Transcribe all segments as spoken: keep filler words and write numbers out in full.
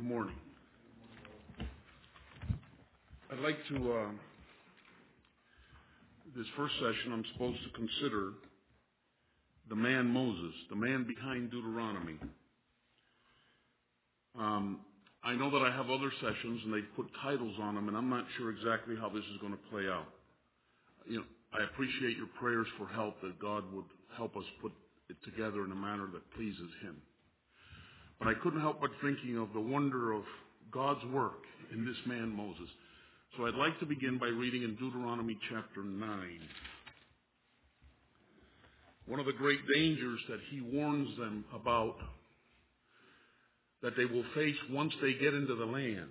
morning. I'd like to, uh, this first session, I'm supposed to consider the man Moses, the man behind Deuteronomy. Um, I know that I have other sessions and they've put titles on them, and I'm not sure exactly how this is going to play out. You know, I appreciate your prayers for help, that God would help us put it together in a manner that pleases Him. But I couldn't help but thinking of the wonder of God's work in this man Moses. So I'd like to begin by reading in Deuteronomy chapter nine. One of the great dangers that he warns them about that they will face once they get into the land.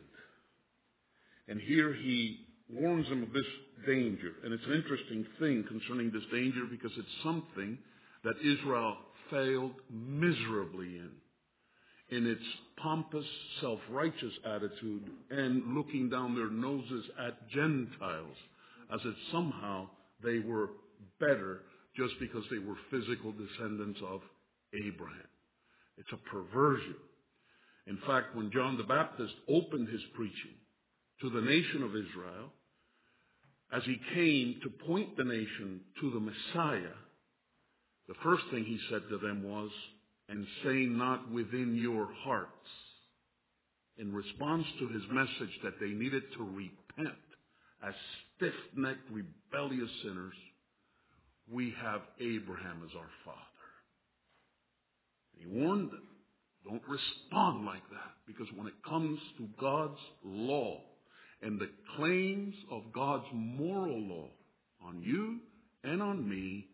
And here he warns them of this danger. And it's an interesting thing concerning this danger because it's something that Israel failed miserably in. In its pompous, self-righteous attitude and looking down their noses at Gentiles as if somehow they were better just because they were physical descendants of Abraham. It's a perversion. In fact, when John the Baptist opened his preaching to the nation of Israel, as he came to point the nation to the Messiah, the first thing he said to them was, "And say not within your hearts," in response to his message that they needed to repent as stiff-necked, rebellious sinners, "We have Abraham as our father." And he warned them, don't respond like that, because when it comes to God's law and the claims of God's moral law on you and on me,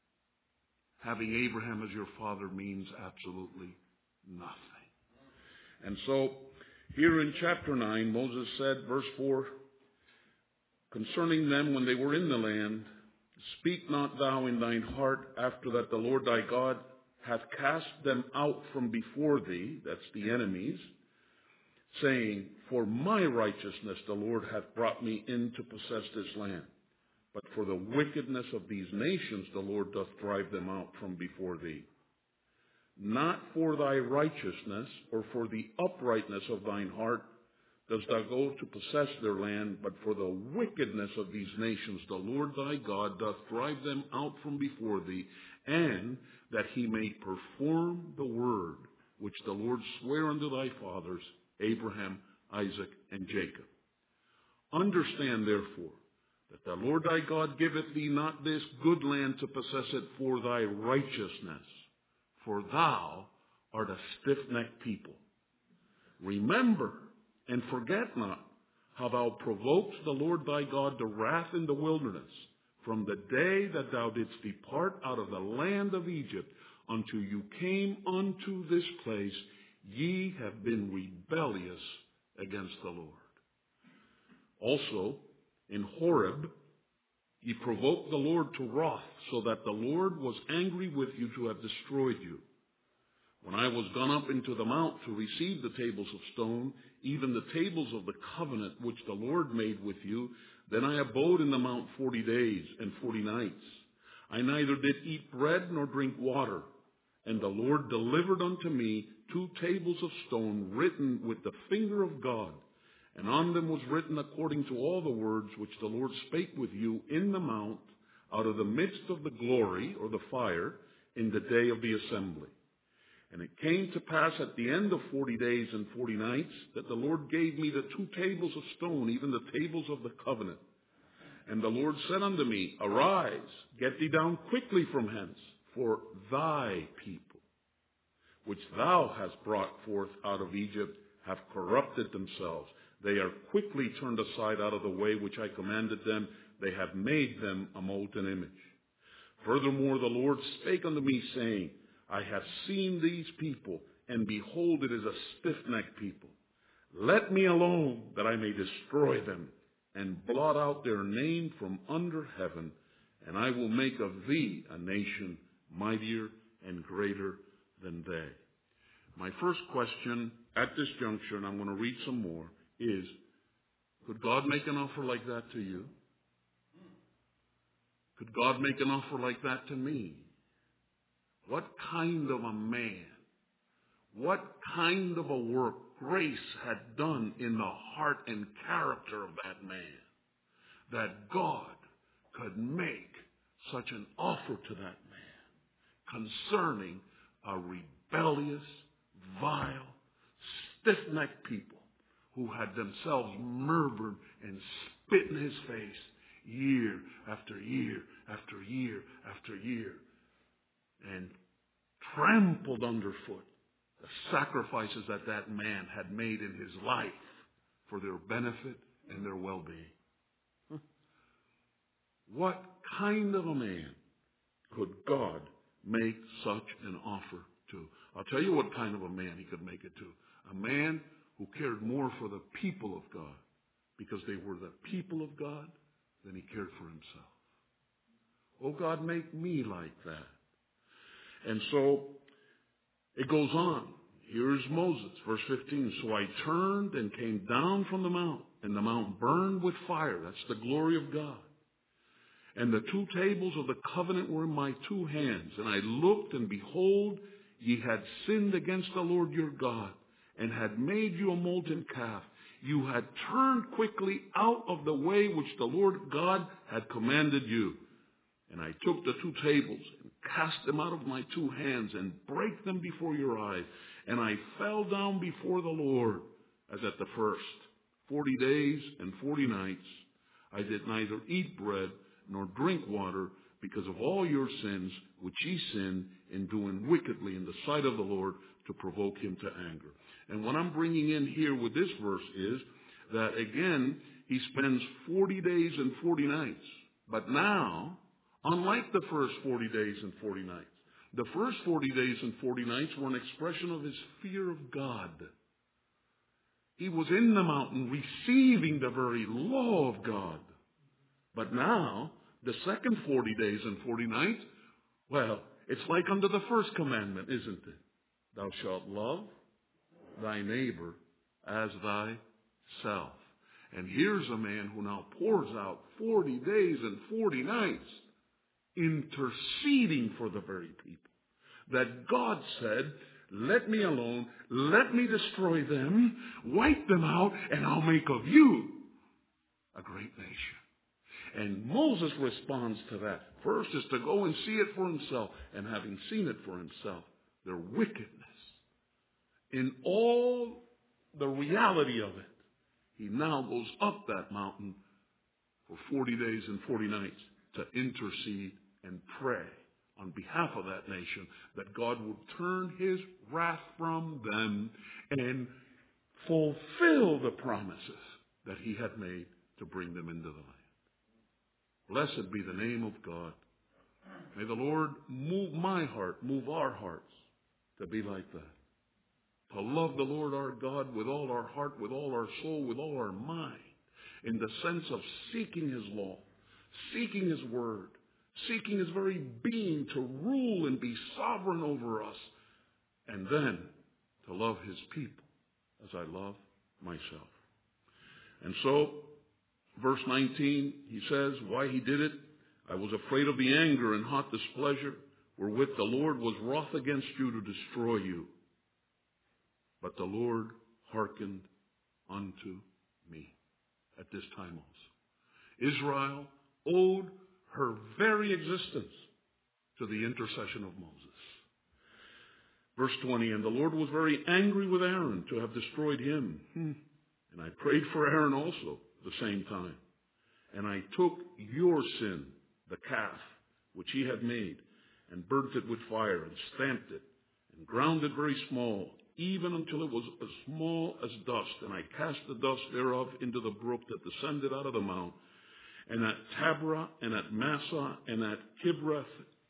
having Abraham as your father means absolutely nothing. And so, here in chapter nine, Moses said, verse four, concerning them when they were in the land, "Speak not thou in thine heart after that the Lord thy God hath cast them out from before thee," that's the enemies, "saying, For my righteousness the Lord hath brought me in to possess this land. But for the wickedness of these nations the Lord doth drive them out from before thee. Not for thy righteousness or for the uprightness of thine heart dost thou go to possess their land, but for the wickedness of these nations the Lord thy God doth drive them out from before thee, and that he may perform the word which the Lord sware unto thy fathers, Abraham, Isaac, and Jacob. Understand therefore that the Lord thy God giveth thee not this good land to possess it for thy righteousness, for thou art a stiff-necked people. Remember and forget not how thou provokest the Lord thy God to wrath in the wilderness, from the day that thou didst depart out of the land of Egypt until you came unto this place. Ye have been rebellious against the Lord. Also, in Horeb, ye provoked the Lord to wrath, so that the Lord was angry with you to have destroyed you. When I was gone up into the mount to receive the tables of stone, even the tables of the covenant which the Lord made with you, then I abode in the mount forty days and forty nights. I neither did eat bread nor drink water. And the Lord delivered unto me two tables of stone written with the finger of God, and on them was written according to all the words which the Lord spake with you in the mount, out of the midst of the glory, or the fire, in the day of the assembly. And it came to pass at the end of forty days and forty nights, that the Lord gave me the two tables of stone, even the tables of the covenant. And the Lord said unto me, Arise, get thee down quickly from hence, for thy people, which thou hast brought forth out of Egypt, have corrupted themselves. They are quickly turned aside out of the way which I commanded them. They have made them a molten image. Furthermore, the Lord spake unto me, saying, I have seen these people, and behold, it is a stiff-necked people. Let me alone, that I may destroy them, and blot out their name from under heaven, and I will make of thee a nation mightier and greater than they. My first question at this juncture, and I'm going to read some more, is, could God make an offer like that to you? Could God make an offer like that to me? What kind of a man, what kind of a work grace had done in the heart and character of that man, that God could make such an offer to that man concerning a rebellious, vile, stiff-necked people who had themselves murmured and spit in his face year after year after year after year, and trampled underfoot the sacrifices that that man had made in his life for their benefit and their well-being. What kind of a man could God make such an offer to? I'll tell you what kind of a man he could make it to. A man who cared more for the people of God because they were the people of God than he cared for himself. Oh, God, make me like that. And so it goes on. Here's Moses, verse fifteen. So I turned and came down from the mount, and the mount burned with fire. That's the glory of God. And the two tables of the covenant were in my two hands. And I looked, and behold, ye had sinned against the Lord your God, and had made you a molten calf. You had turned quickly out of the way which the Lord God had commanded you. And I took the two tables and cast them out of my two hands and brake them before your eyes. And I fell down before the Lord as at the first. Forty days and forty nights I did neither eat bread nor drink water because of all your sins which ye sinned in doing wickedly in the sight of the Lord to provoke him to anger. And what I'm bringing in here with this verse is that, again, he spends forty days and forty nights. But now, unlike the first forty days and forty nights, the first forty days and forty nights were an expression of his fear of God. He was in the mountain receiving the very law of God. But now, the second forty days and forty nights, well, it's like under the first commandment, isn't it? Thou shalt love thy neighbor as thyself. And here's a man who now pours out forty days and forty nights interceding for the very people that God said, let me alone, let me destroy them, wipe them out, and I'll make of you a great nation. And Moses responds to that. First is to go and see it for himself, and having seen it for himself, their wickedness, in all the reality of it, he now goes up that mountain for forty days and forty nights to intercede and pray on behalf of that nation that God would turn his wrath from them and fulfill the promises that he had made to bring them into the land. Blessed be the name of God. May the Lord move my heart, move our hearts to be like that. To love the Lord our God with all our heart, with all our soul, with all our mind, in the sense of seeking his law, seeking his word, seeking his very being to rule and be sovereign over us, and then to love his people as I love myself. And so, verse nineteen, he says why he did it. I was afraid of the anger and hot displeasure wherewith the Lord was wroth against you to destroy you. But the Lord hearkened unto me at this time also. Israel owed her very existence to the intercession of Moses. Verse twenty, and the Lord was very angry with Aaron to have destroyed him. Hmm. And I prayed for Aaron also the same time. And I took your sin, the calf, which he had made, and burnt it with fire, and stamped it, and ground it very small, even until it was as small as dust. And I cast the dust thereof into the brook that descended out of the mount. And at Taberah, and at Massah, and at Kibroth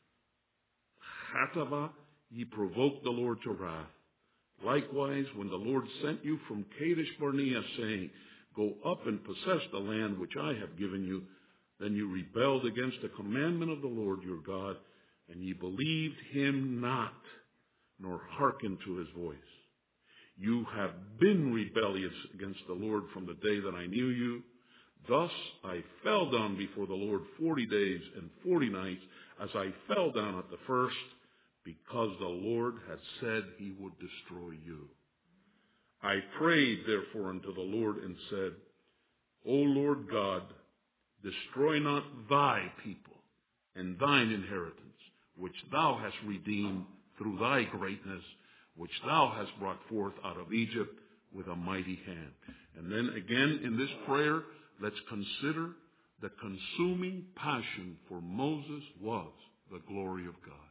Hattaavah, ye provoked the Lord to wrath. Likewise, when the Lord sent you from Kadesh Barnea, saying, go up and possess the land which I have given you, then you rebelled against the commandment of the Lord your God, and ye believed him not, nor hearkened to his voice. You have been rebellious against the Lord from the day that I knew you. Thus I fell down before the Lord forty days and forty nights, as I fell down at the first, because the Lord had said he would destroy you. I prayed therefore unto the Lord and said, O Lord God, destroy not thy people and thine inheritance, which thou hast redeemed through thy greatness, which thou hast brought forth out of Egypt with a mighty hand. And then again in this prayer, let's consider the consuming passion for Moses was the glory of God.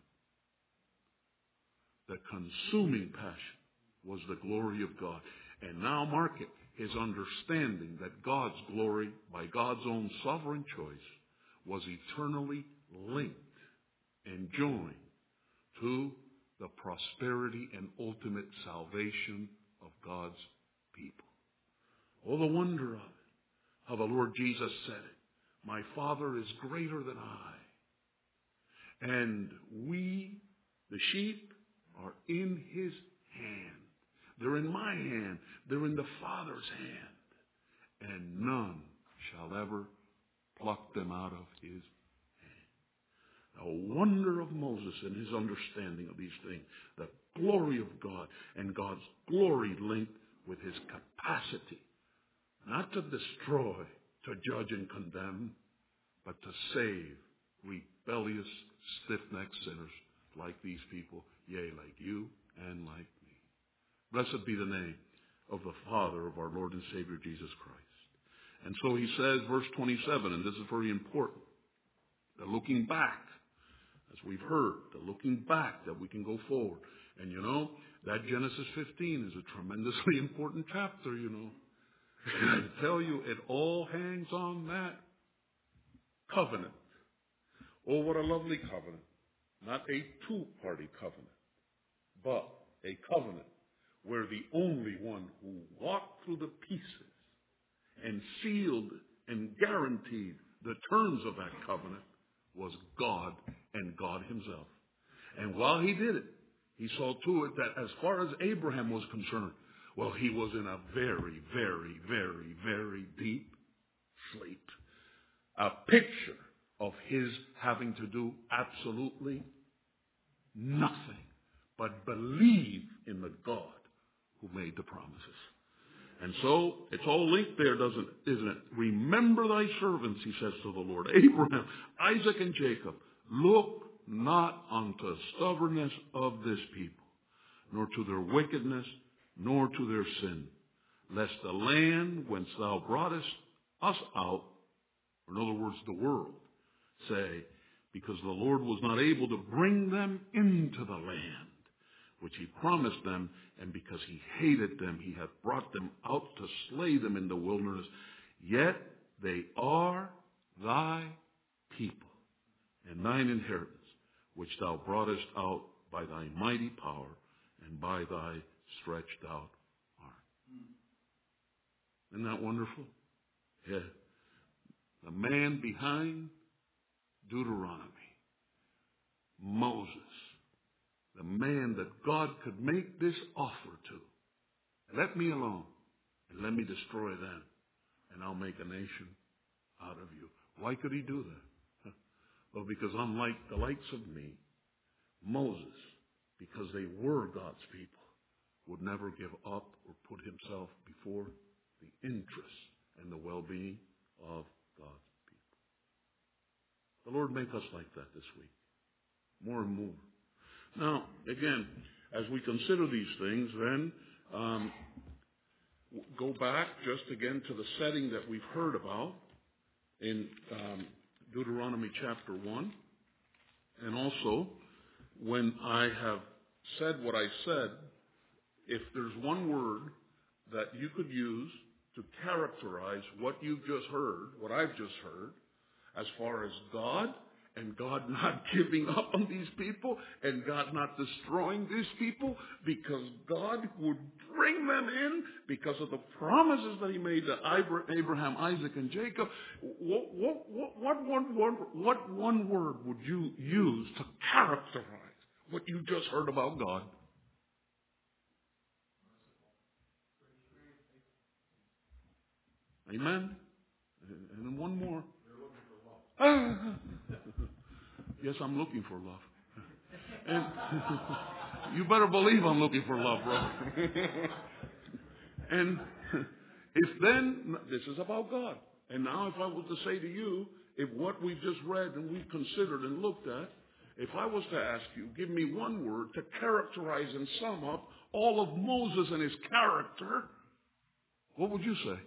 The consuming passion was the glory of God. And now mark it, his understanding that God's glory, by God's own sovereign choice, was eternally linked and joined to the prosperity and ultimate salvation of God's people. Oh, the wonder of it, how the Lord Jesus said it. My Father is greater than I. And we, the sheep, are in his hand. They're in my hand. They're in the Father's hand. And none shall ever pluck them out of his hand. The wonder of Moses and his understanding of these things. The glory of God and God's glory linked with his capacity. Not to destroy, to judge and condemn, but to save rebellious, stiff-necked sinners like these people, yea, like you and like me. Blessed be the name of the Father of our Lord and Savior Jesus Christ. And so he says, verse twenty-seven, and this is very important, the looking back, as we've heard, the looking back that we can go forward. And you know, that Genesis fifteen is a tremendously important chapter, you know. I tell you, it all hangs on that covenant. Oh, what a lovely covenant. Not a two-party covenant, but a covenant where the only one who walked through the pieces and sealed and guaranteed the terms of that covenant was God and God himself. And while he did it, he saw to it that as far as Abraham was concerned, well, he was in a very, very, very, very deep sleep. A picture of his having to do absolutely nothing but believe in the God who made the promises. And so it's all linked there, doesn't it? Isn't it? Remember thy servants, he says to the Lord, Abraham, Isaac, and Jacob. Look not unto the stubbornness of this people, nor to their wickedness, nor to their sin, lest the land whence thou broughtest us out, or in other words, the world, say, because the Lord was not able to bring them into the land which he promised them, and because he hated them, he hath brought them out to slay them in the wilderness. Yet they are thy people, and thine inheritance, which thou broughtest out by thy mighty power, and by thy stretched out arm. Isn't that wonderful? Yeah. The man behind Deuteronomy, Moses, the man that God could make this offer to. Let me alone, and let me destroy them, and I'll make a nation out of you. Why could he do that? Well, because unlike the likes of me, Moses, because they were God's people, would never give up or put himself before the interests and the well-being of God's people. The Lord make us like that this week, more and more. Now, again, as we consider these things, then um, go back just again to the setting that we've heard about in um, Deuteronomy chapter one. And also, when I have said what I said, if there's one word that you could use to characterize what you've just heard, what I've just heard, as far as God, and God not giving up on these people, and God not destroying these people, because God would bring them in because of the promises that he made to Abraham, Isaac, and Jacob. What, what, what, what, one, word, what one word would you use to characterize what you just heard about God? Amen? And then one more. Ah. Yes, I'm looking for love. And you better believe I'm looking for love, bro. And if then, this is about God. And now if I was to say to you, if what we've just read and we've considered and looked at, if I was to ask you, give me one word to characterize and sum up all of Moses and his character, what would you say?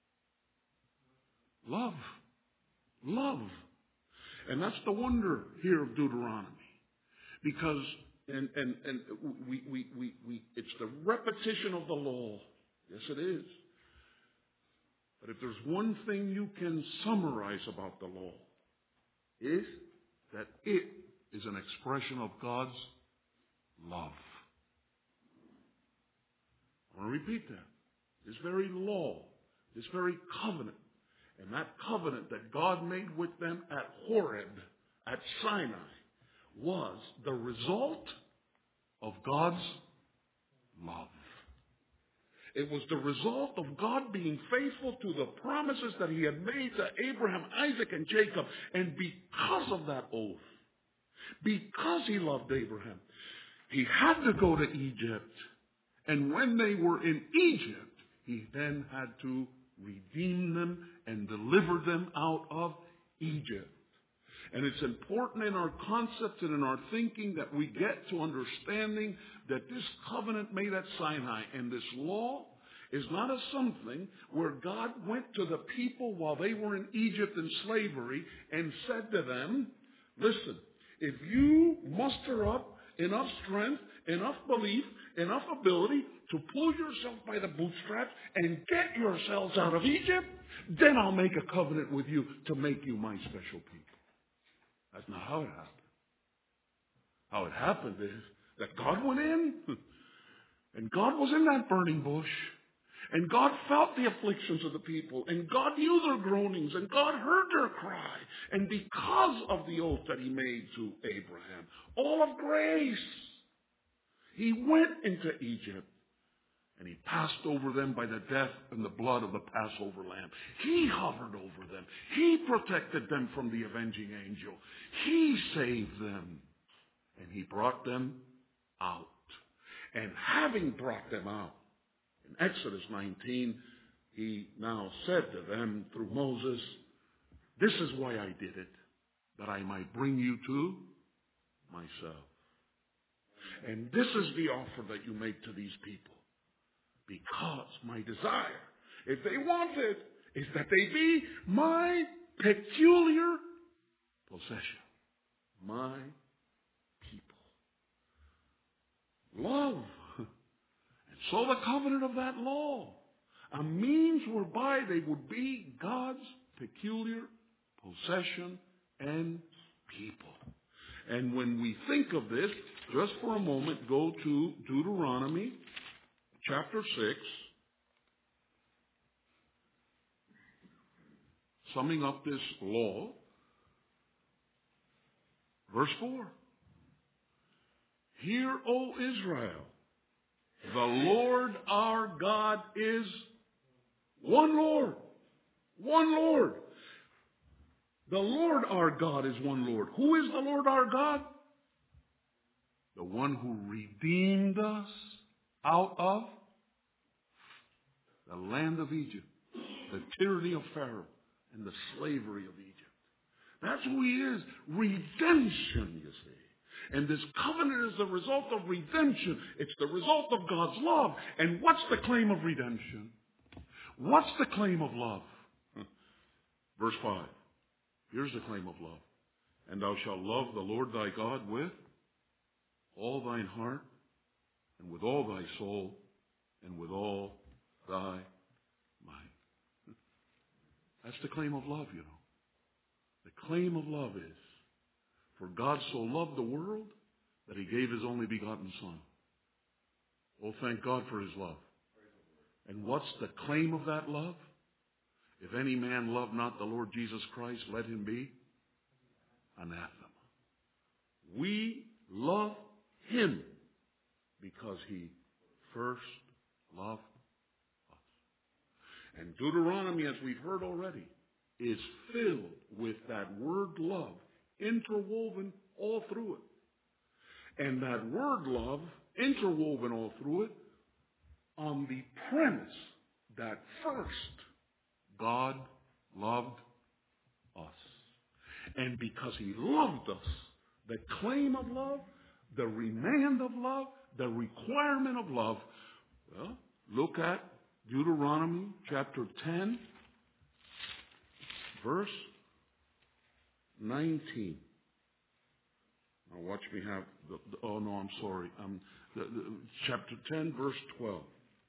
Love. Love. And that's the wonder here of Deuteronomy. Because, and, and, and we, we, we, we, it's the repetition of the law. Yes, it is. But if there's one thing you can summarize about the law, is that it is an expression of God's love. I want to repeat that. This very law, this very covenant, and that covenant that God made with them at Horeb, at Sinai, was the result of God's love. It was the result of God being faithful to the promises that he had made to Abraham, Isaac, and Jacob. And because of that oath, because he loved Abraham, he had to go to Egypt. And when they were in Egypt, he then had to redeem them and deliver them out of Egypt. And it's important in our concept and in our thinking that we get to understanding that this covenant made at Sinai and this law is not a something where God went to the people while they were in Egypt in slavery and said to them, listen, if you muster up enough strength, enough belief, enough ability to pull yourself by the bootstraps and get yourselves out of Egypt, then I'll make a covenant with you to make you my special people. That's not how it happened. How it happened is that God went in, and God was in that burning bush, and God felt the afflictions of the people, and God knew their groanings, and God heard their cry. And because of the oath that he made to Abraham, all of grace, he went into Egypt, and he passed over them by the death and the blood of the Passover lamb. He hovered over them. He protected them from the avenging angel. He saved them. And he brought them out. And having brought them out, in Exodus nineteen, he now said to them through Moses, this is why I did it, that I might bring you to myself. And this is the offer that you make to these people. Because my desire, if they want it, is that they be my peculiar possession. My people. Love. And so the covenant of that law, a means whereby they would be God's peculiar possession and people. And when we think of this, just for a moment, go to Deuteronomy chapter six, summing up this law, verse four. Hear, O Israel, the Lord our God is one Lord. One Lord. The Lord our God is one Lord. Who is the Lord our God? The one who redeemed us out of the land of Egypt, the tyranny of Pharaoh, and the slavery of Egypt. That's who he is. Redemption, you see. And this covenant is the result of redemption. It's the result of God's love. And what's the claim of redemption? What's the claim of love? Verse five. Here's the claim of love. And thou shalt love the Lord thy God with all thine heart, and with all thy soul, and with all thy might. That's the claim of love, you know. The claim of love is, for God so loved the world that he gave his only begotten Son. Oh, thank God for his love. And what's the claim of that love? If any man love not the Lord Jesus Christ, let him be anathema. We love him because he first loved us. And Deuteronomy, as we've heard already, is filled with that word love, interwoven all through it. And that word love, interwoven all through it, on the premise that first God loved us. And because he loved us, the claim of love, the remand of love, the requirement of love, well, look at Deuteronomy chapter ten, verse nineteen. Now watch me have, the, the, oh no, I'm sorry. Um, the, the, chapter ten, verse twelve.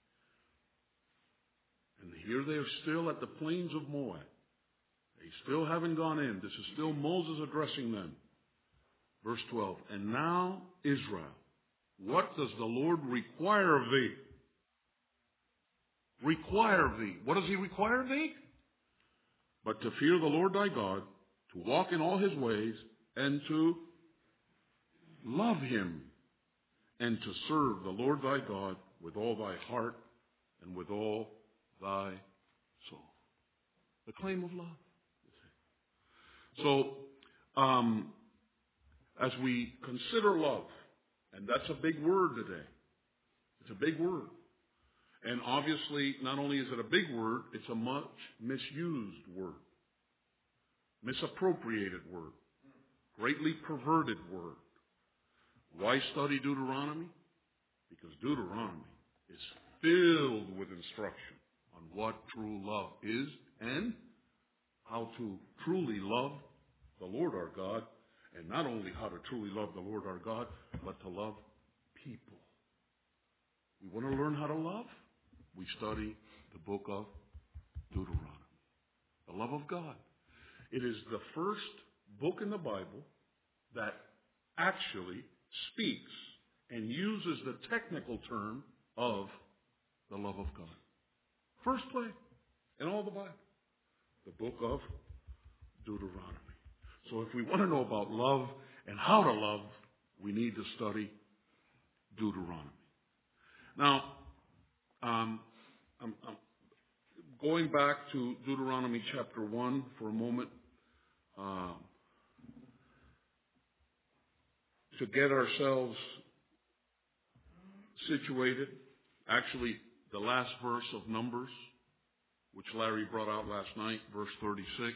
And here they are still at the plains of Moab. They still haven't gone in. This is still Moses addressing them. Verse twelve. And now, Israel, what does the Lord require of thee? Require of thee. What does he require of thee? But to fear the Lord thy God, to walk in all his ways, and to love him, and to serve the Lord thy God with all thy heart and with all thy soul. The claim of love. So, um, as we consider love, and that's a big word today. It's a big word. And obviously, not only is it a big word, it's a much misused word. Misappropriated word. Greatly perverted word. Why study Deuteronomy? Because Deuteronomy is filled with instruction on what true love is and how to truly love the Lord our God, and not only how to truly love the Lord our God, but to love people. We want to learn how to love? We study the book of Deuteronomy. The love of God. It is the first book in the Bible that actually speaks and uses the technical term of the love of God. First place in all the Bible. The book of Deuteronomy. So if we want to know about love and how to love, we need to study Deuteronomy. Now, um, I'm, I'm going back to Deuteronomy chapter one for a moment uh, to get ourselves situated. Actually, the last verse of Numbers, which Larry brought out last night, verse thirty-six.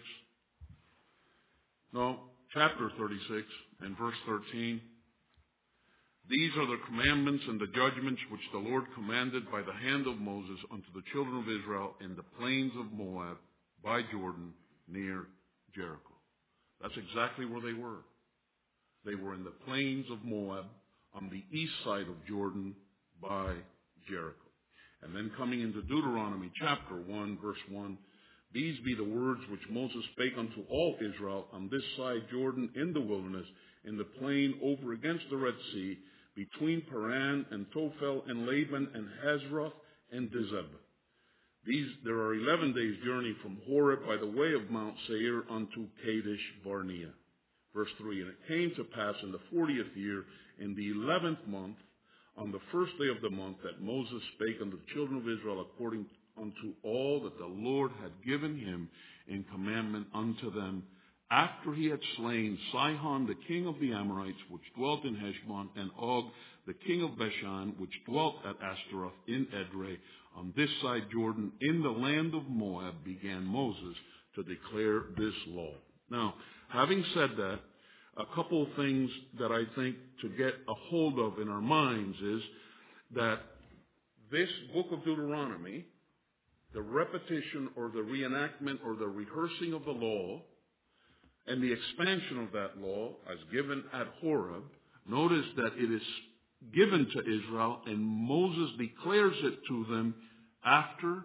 No, chapter thirty-six and verse thirteen. These are the commandments and the judgments which the Lord commanded by the hand of Moses unto the children of Israel in the plains of Moab by Jordan near Jericho. That's exactly where they were. They were in the plains of Moab on the east side of Jordan by Jericho. And then coming into Deuteronomy chapter one, verse one, these be the words which Moses spake unto all Israel on this side Jordan in the wilderness, in the plain over against the Red Sea, between Paran and Tophel and Laban and Hazroth and Dizeb. These, there are eleven days' journey from Horeb by the way of Mount Seir unto Kadesh Barnea. Verse three, and it came to pass in the fortieth year, in the eleventh month, on the first day of the month, that Moses spake unto the children of Israel according unto all that the Lord had given him in commandment unto them, after he had slain Sihon the king of the Amorites, which dwelt in Heshbon, and Og the king of Bashan, which dwelt at Ashtaroth in Edrei, on this side Jordan, in the land of Moab, began Moses to declare this law. Now, having said that, a couple of things that I think to get a hold of in our minds is that this book of Deuteronomy, the repetition or the reenactment or the rehearsing of the law, and the expansion of that law as given at Horeb, notice that it is given to Israel and Moses declares it to them after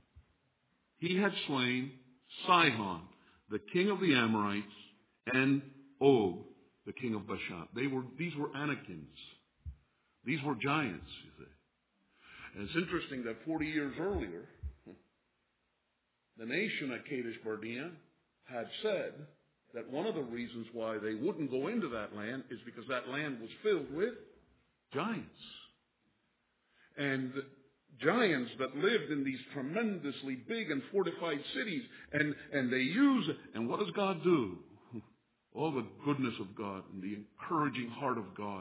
he had slain Sihon, the king of the Amorites, and Og, the king of Bashan. They were, these were Anakins. These were giants, you see. And it's interesting that forty years earlier, the nation at Kadesh Barnea had said that one of the reasons why they wouldn't go into that land is because that land was filled with giants. And giants that lived in these tremendously big and fortified cities. And, and they use it. And what does God do? All the goodness of God and the encouraging heart of God.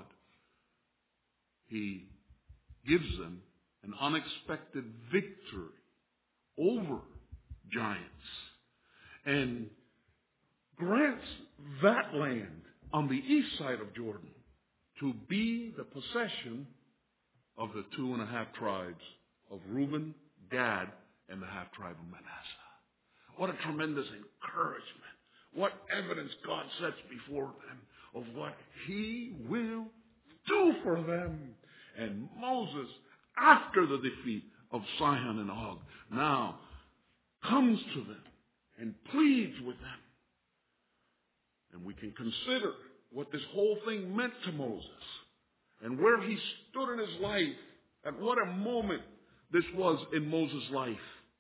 He gives them an unexpected victory over giants and grants that land on the east side of Jordan to be the possession of the two and a half tribes of Reuben, Gad, and the half tribe of Manasseh. What a tremendous encouragement. What evidence God sets before them of what he will do for them. And Moses, after the defeat of Sihon and Og, now comes to them and pleads with them. And we can consider what this whole thing meant to Moses and where he stood in his life and what a moment this was in Moses' life.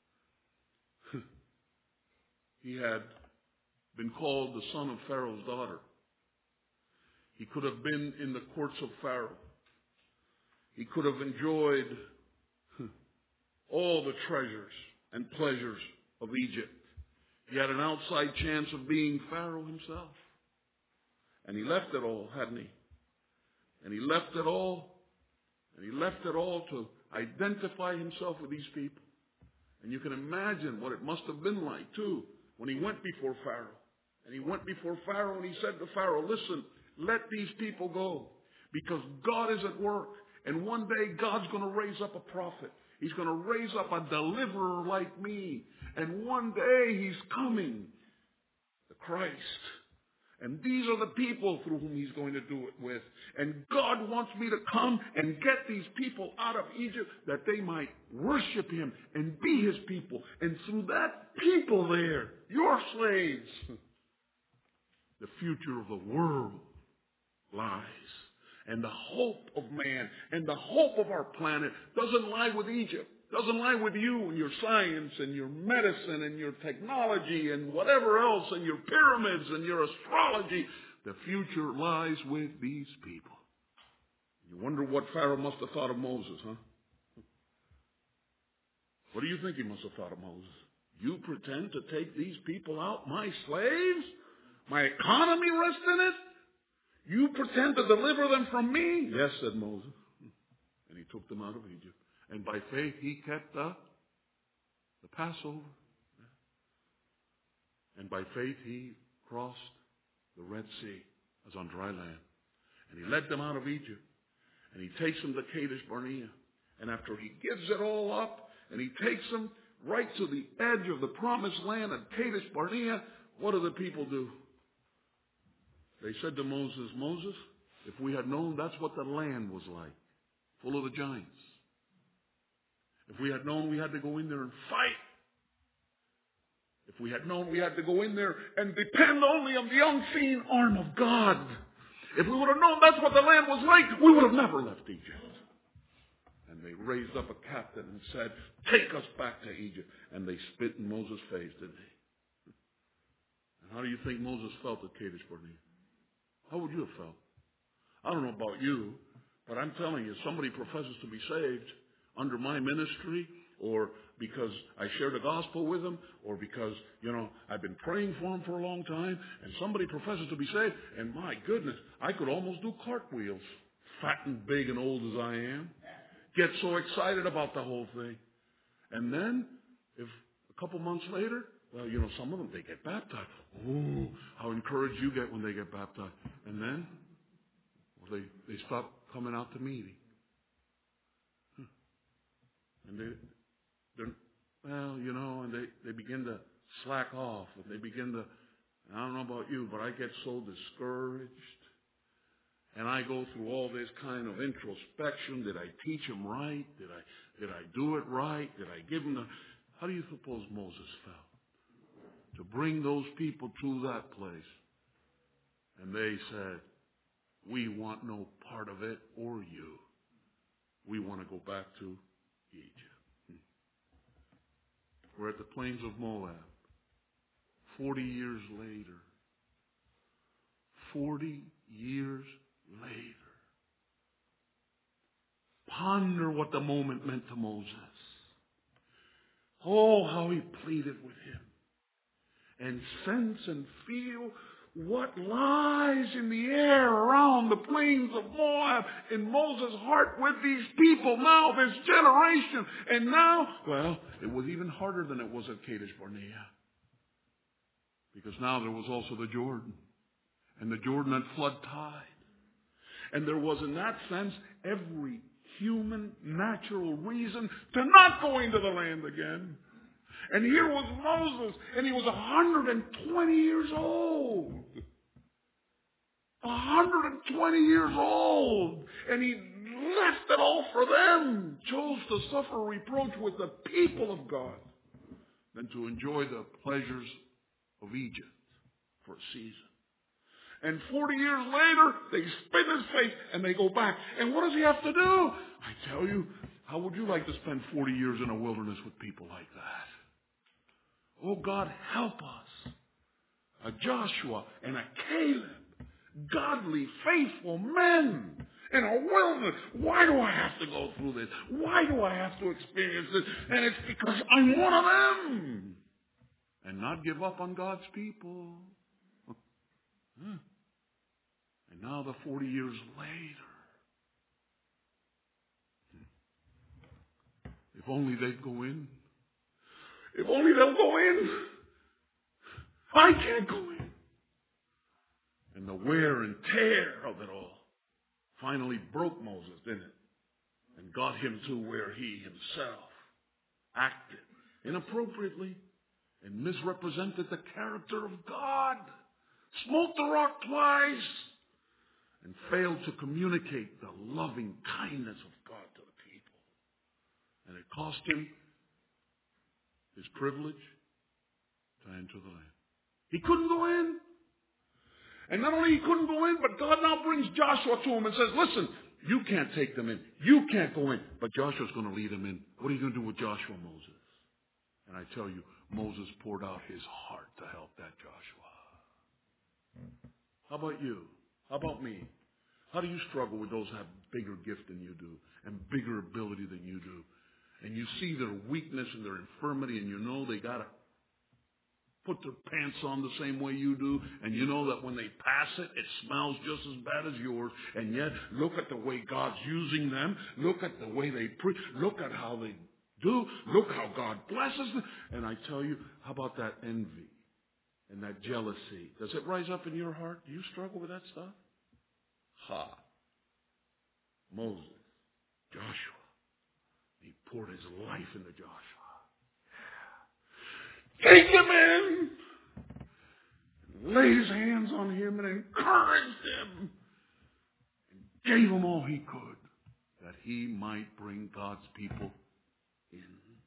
He had been called the son of Pharaoh's daughter. He could have been in the courts of Pharaoh. He could have enjoyed all the treasures and pleasures of Egypt. He had an outside chance of being Pharaoh himself. And he left it all, hadn't he? And he left it all, and he left it all to identify himself with these people. And you can imagine what it must have been like, too, when he went before Pharaoh. And he went before Pharaoh and he said to Pharaoh, listen, let these people go because God is at work. And one day God's going to raise up a prophet. He's going to raise up a deliverer like me. And one day he's coming, the Christ. And these are the people through whom he's going to do it with. And God wants me to come and get these people out of Egypt that they might worship him and be his people. And through that people there, your slaves, the future of the world lies. And the hope of man and the hope of our planet doesn't lie with Egypt. Doesn't lie with you and your science and your medicine and your technology and whatever else and your pyramids and your astrology. The future lies with these people. You wonder what Pharaoh must have thought of Moses, huh? What do you think he must have thought of Moses? You pretend to take these people out, my slaves? My economy rests in it? You pretend to deliver them from me? Yes, said Moses. And he took them out of Egypt. And by faith, he kept the, the Passover. And by faith, he crossed the Red Sea as on dry land. And he led them out of Egypt. And he takes them to Kadesh Barnea. And after he gives it all up, and he takes them right to the edge of the promised land at Kadesh Barnea, what do the people do? They said to Moses, Moses, if we had known that's what the land was like, full of the giants. If we had known we had to go in there and fight. If we had known we had to go in there and depend only on the unseen arm of God. If we would have known that's what the land was like, we would have never left Egypt. And they raised up a captain and said, take us back to Egypt. And they spit in Moses' face, didn't they? And how do you think Moses felt at Kadesh Barnea? How would you have felt? I don't know about you, but I'm telling you, somebody professes to be saved under my ministry, or because I share the gospel with them, or because, you know, I've been praying for them for a long time, and somebody professes to be saved, and my goodness, I could almost do cartwheels, fat and big and old as I am, get so excited about the whole thing. And then, if a couple months later, well, you know, some of them, they get baptized. Ooh, how encouraged you get when they get baptized. And then, well, they, they stop coming out to meeting. And they, they're, well, you know, and they, they begin to slack off. And they begin to, I don't know about you, but I get so discouraged. And I go through all this kind of introspection. Did I teach them right? Did I, did I do it right? Did I give them the, how do you suppose Moses felt? To bring those people to that place. And they said, we want no part of it or you. We want to go back to Egypt. We're at the plains of Moab. Forty years later. Forty years later. Ponder what the moment meant to Moses. Oh, how he pleaded with him. And sense and feel what lies in the air around the plains of Moab in Moses' heart with these people now, this generation. And now, well, it was even harder than it was at Kadesh Barnea. Because now there was also the Jordan. And the Jordan had flood tide. And there was, in that sense, every human, natural reason to not go into the land again. And here was Moses, and he was one hundred twenty years old. one hundred twenty years old. And he left it all for them. Chose to suffer reproach with the people of God than to enjoy the pleasures of Egypt for a season. And forty years later, they spit in his face and they go back. And what does he have to do? I tell you, how would you like to spend forty years in a wilderness with people like that? Oh, God, help us. A Joshua and a Caleb, godly, faithful men in a wilderness. Why do I have to go through this? Why do I have to experience this? And it's because I'm one of them. And not give up on God's people. And now the forty years later, if only they'd go in. If only they'll go in. I can't go in. And the wear and tear of it all finally broke Moses, didn't it? And got him to where he himself acted inappropriately and misrepresented the character of God. Smoked the rock twice and failed to communicate the loving kindness of God to the people. And it cost him his privilege to enter the land. He couldn't go in. And not only he couldn't go in, but God now brings Joshua to him and says, listen, you can't take them in. You can't go in. But Joshua's going to lead them in. What are you going to do with Joshua, Moses? And I tell you, Moses poured out his heart to help that Joshua. How about you? How about me? How do you struggle with those who have bigger gift than you do and bigger ability than you do? And you see their weakness and their infirmity, and you know they got to put their pants on the same way you do, and you know that when they pass it, it smells just as bad as yours, and yet look at the way God's using them. Look at the way they preach. Look at how they do. Look how God blesses them. And I tell you, how about that envy and that jealousy? Does it rise up in your heart? Do you struggle with that stuff? Ha. Moses, Joshua. He poured his life into Joshua. Take him in. Laid his hands on him and encouraged him. And gave him all he could that he might bring God's people in.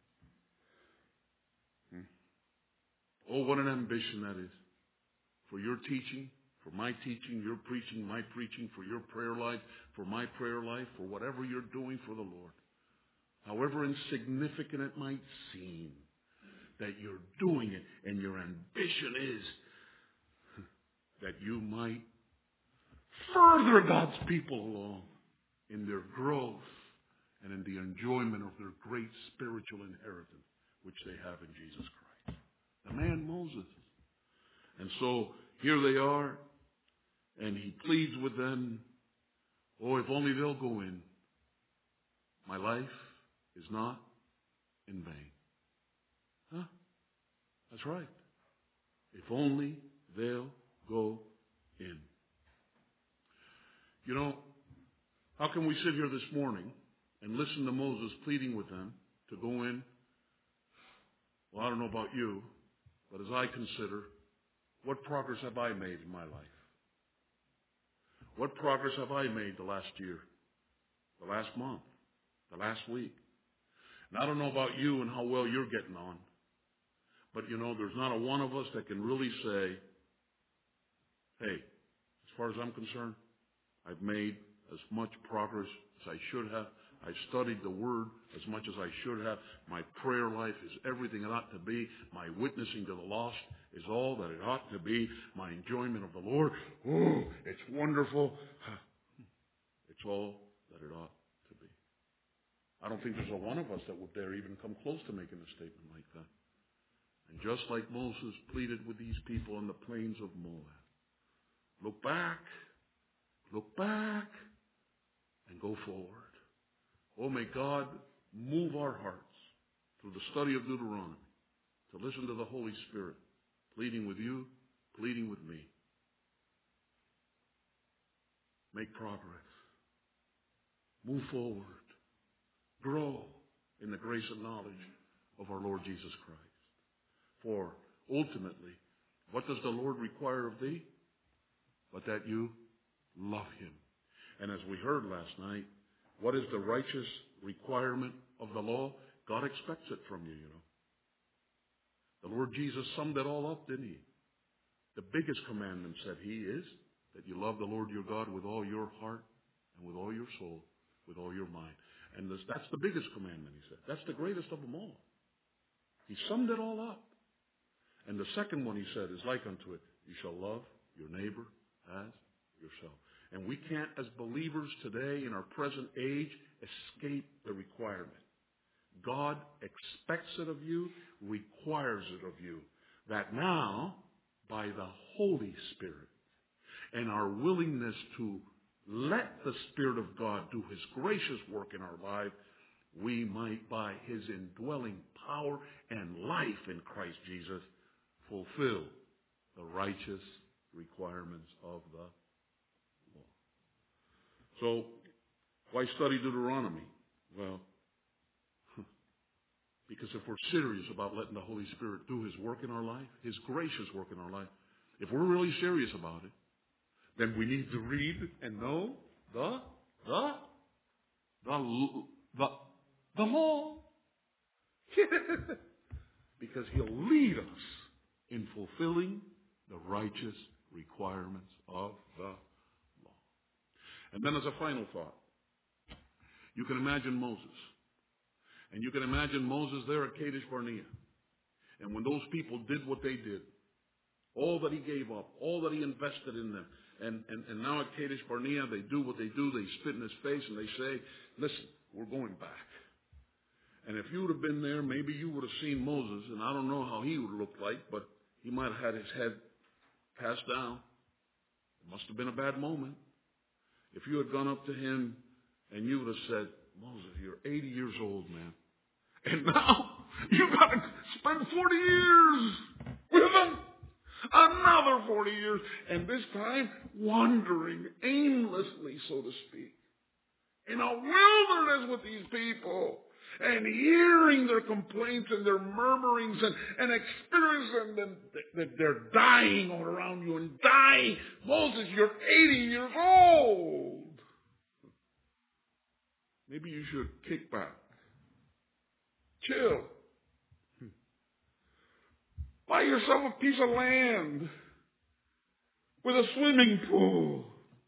Hmm. Oh, what an ambition that is. For your teaching, for my teaching, your preaching, my preaching, for your prayer life, for my prayer life, for whatever you're doing for the Lord. However insignificant it might seem, that you're doing it, and your ambition is that you might further God's people along in their growth and in the enjoyment of their great spiritual inheritance, which they have in Jesus Christ. The man Moses. And so here they are, and he pleads with them, oh, if only they'll go in. My life is not in vain. Huh? That's right. If only they'll go in. You know, how can we sit here this morning and listen to Moses pleading with them to go in? Well, I don't know about you, but as I consider, what progress have I made in my life? What progress have I made the last year, the last month, the last week? And I don't know about you and how well you're getting on. But, you know, there's not a one of us that can really say, hey, as far as I'm concerned, I've made as much progress as I should have. I've studied the Word as much as I should have. My prayer life is everything it ought to be. My witnessing to the lost is all that it ought to be. My enjoyment of the Lord, oh, it's wonderful. It's all that it ought to be. I don't think there's a one of us that would dare even come close to making a statement like that. And just like Moses pleaded with these people on the plains of Moab, Look back. Look back. And go forward. Oh, may God move our hearts through the study of Deuteronomy to listen to the Holy Spirit pleading with you, pleading with me. Make progress. Move forward. Grow in the grace and knowledge of our Lord Jesus Christ. For ultimately, what does the Lord require of thee? But that you love him. And as we heard last night, what is the righteous requirement of the law? God expects it from you, you know. The Lord Jesus summed it all up, didn't he? The biggest commandment, said he, is that you love the Lord your God with all your heart and with all your soul, with all your mind. And this, that's the biggest commandment, he said. That's the greatest of them all. He summed it all up. And the second one, he said, is like unto it. You shall love your neighbor as yourself. And we can't, as believers today in our present age, escape the requirement. God expects it of you, requires it of you. That now, by the Holy Spirit and our willingness to let the Spirit of God do his gracious work in our life, we might, by his indwelling power and life in Christ Jesus, fulfill the righteous requirements of the law. So, why study Deuteronomy? Well, because if we're serious about letting the Holy Spirit do his work in our life, his gracious work in our life, if we're really serious about it, then we need to read and know the, the, the, the, the law. Because he'll lead us in fulfilling the righteous requirements of the law. And then as a final thought, you can imagine Moses. And you can imagine Moses there at Kadesh Barnea. And when those people did what they did, all that he gave up, all that he invested in them, and, and, and now at Kadesh Barnea, they do what they do. They spit in his face and they say, listen, we're going back. And if you would have been there, maybe you would have seen Moses, and I don't know how he would look like, but he might have had his head passed down. It must have been a bad moment. If you had gone up to him and you would have said, Moses, you're eighty years old, man. And now you've got to spend forty years with him. Another forty years. And this time wandering aimlessly, so to speak, in a wilderness with these people. And hearing their complaints and their murmurings and, and experiencing them, that they're dying all around you and dying. Moses, you're eighty years old. Maybe you should kick back. Chill. Buy yourself a piece of land with a swimming pool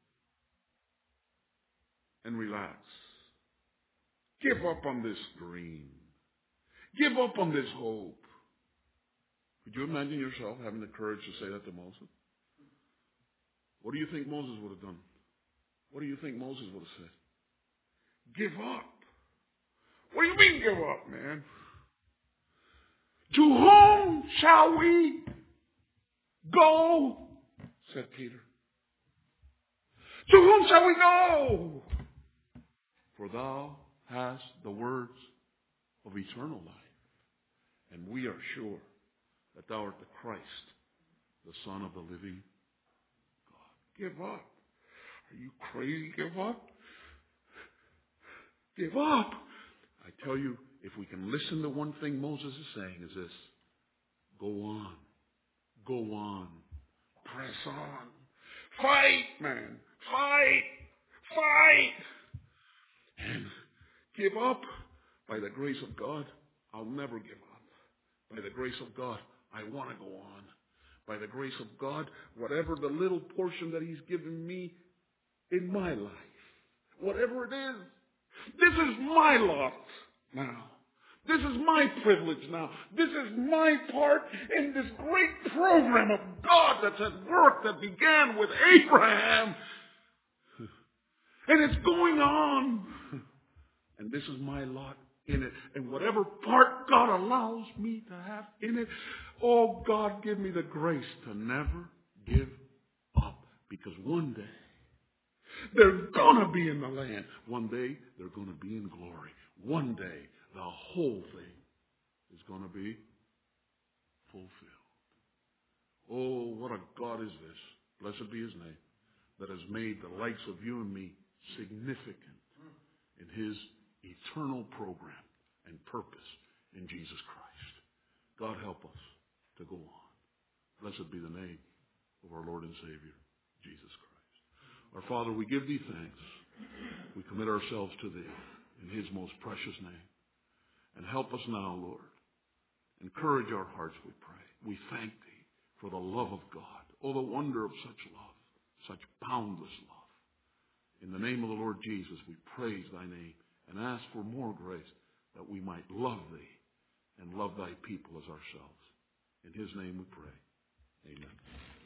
and relax. Give up on this dream. Give up on this hope. Could you imagine yourself having the courage to say that to Moses? What do you think Moses would have done? What do you think Moses would have said? Give up. What do you mean give up, man? To whom shall we go? Said Peter. To whom shall we go? For thou hast the words of eternal life. And we are sure that thou art the Christ, the Son of the living God. Give up. Are you crazy? Give up? Give up. I tell you, if we can listen to one thing Moses is saying is this. Go on. Go on. Press on. Fight, man. Fight. Fight. And give up. By the grace of God, I'll never give up. By the grace of God, I want to go on. By the grace of God, whatever the little portion that he's given me in my life, whatever it is, this is my lot now. This is my privilege now. This is my part in this great program of God that's at work that began with Abraham. And it's going on. And this is my lot in it. And whatever part God allows me to have in it, oh God, give me the grace to never give up. Because one day, they're going to be in the land. One day, they're going to be in glory. One day, the whole thing is going to be fulfilled. Oh, what a God is this, blessed be his name, that has made the likes of you and me significant in his eternal program and purpose in Jesus Christ. God help us to go on. Blessed be the name of our Lord and Savior, Jesus Christ. Our Father, we give thee thanks. We commit ourselves to thee in his most precious name. And help us now, Lord. Encourage our hearts, we pray. We thank thee for the love of God. Oh, the wonder of such love, such boundless love. In the name of the Lord Jesus, we praise thy name and ask for more grace that we might love thee and love thy people as ourselves. In his name we pray. Amen.